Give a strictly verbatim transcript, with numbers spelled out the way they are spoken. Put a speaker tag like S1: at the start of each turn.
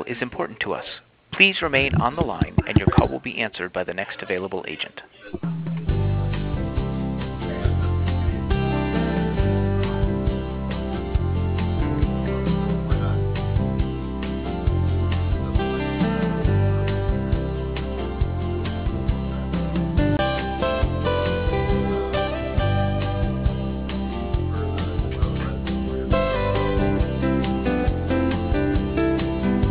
S1: is important to us. Please remain on the line, and your call will be answered by the next available agent.